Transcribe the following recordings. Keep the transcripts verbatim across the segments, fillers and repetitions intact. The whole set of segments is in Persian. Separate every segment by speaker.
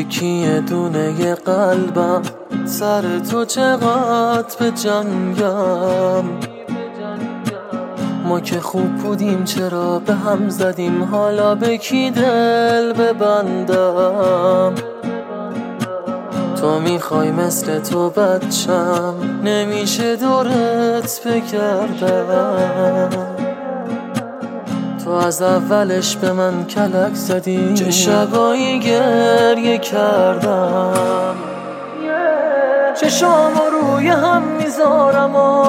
Speaker 1: یکی یه دونه قلبم سر تو چقدر به جنگم. ما که خوب بودیم چرا به هم زدیم، حالا به کی دل ببندم؟ تو میخوای مثل تو بچم، نمیشه دورت بگردم. تو از اولش به من کلک زدی، چه شبایی گریه کردم. چشامو روی هم میذارم و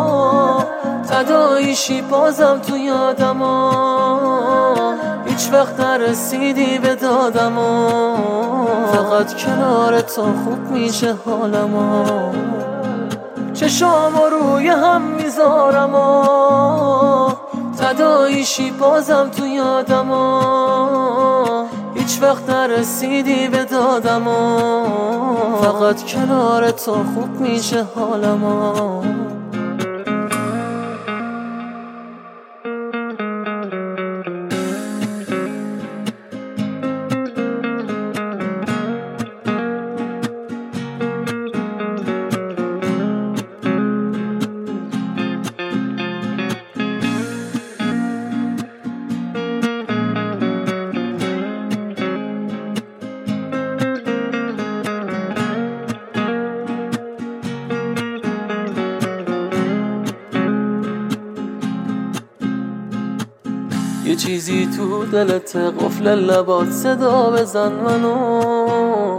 Speaker 1: تداییشی بازم تو یادم و هیچ وقت نرسیدی به دادم و فقط کنار تو خوب میشه حالم و چشامو روی هم میذارم و تداییشی بازم تو یادم و هیچ وقت نرسیدی به دادم و فقط کنار تو خوب میشه حالم و یه چیزی تو دلت قفل لبات، صدا بزن منو.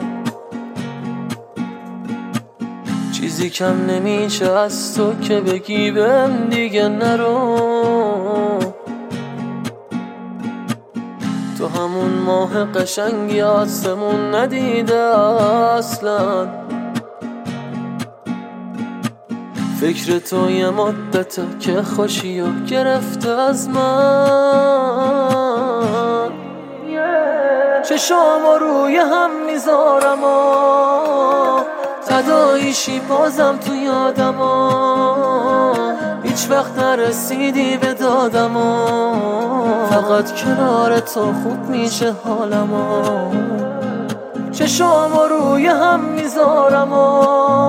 Speaker 1: چیزی کم نمیشه از تو که بگی بهم دیگه نرو. تو همون ماه قشنگی آسمون ندیده اصلا. فکر تو یه مدته که خوشی و گرفته از من. چشامو روی هم میذارم و تداییشی بازم تو یادم و هیچ وقت نرسیدی به دادم و فقط کنار تو خوب میشه حالم و چشامو روی هم میذارم و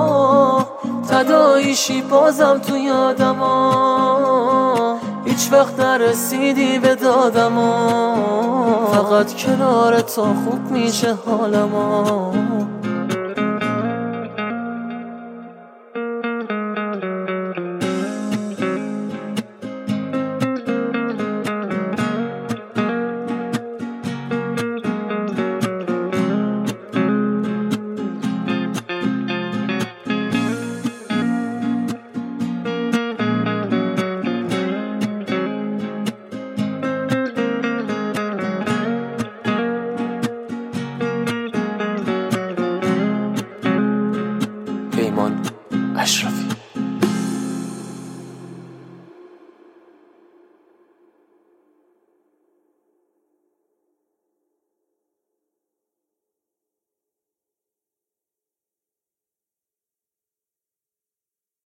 Speaker 1: تداییشی بازم تو یادم و هیچ وقت نرسیدی به دادم و فقط کنار تو خوب میشه حالم و